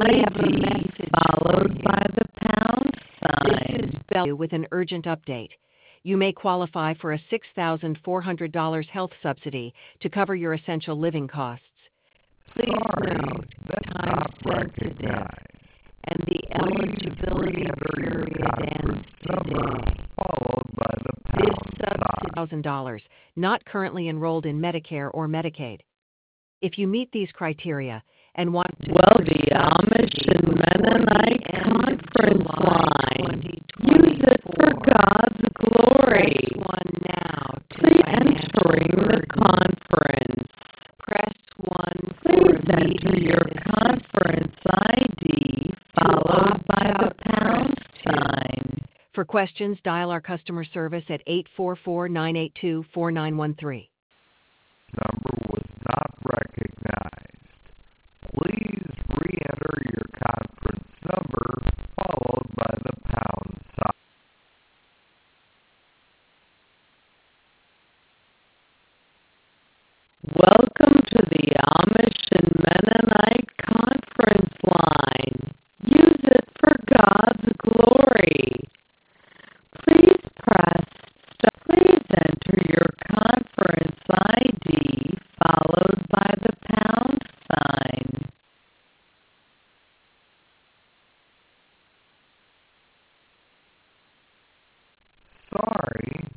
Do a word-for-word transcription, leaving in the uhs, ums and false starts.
I D followed by the pound sign. This is Bell with an urgent update. You may qualify for a six thousand four hundred dollars health subsidy to cover your essential living costs. Please Sorry, note, that's time not sensitive, recognized. and the eligibility Re-enter your period conference ends number today. followed by the This pound subsidy is sign. one thousand dollars, not currently enrolled in Medicare or Medicaid. If you meet these criteria and want to Well, the Amish and Mennonite conference line. Use it for God's glory. Press one now to Please financial entering the burden. conference. Press one Please for enter your immediate conference I D followed by the pound sign. For questions, dial our customer service at eight four four, nine eight two, four nine one three. Number was not recognized. Please re-enter your conference number followed by the pound sign. Welcome to the Amish and Mennonite conference line. Use it for God's glory. Please press star. Please enter your conference I D followed by the pound sign. Sorry,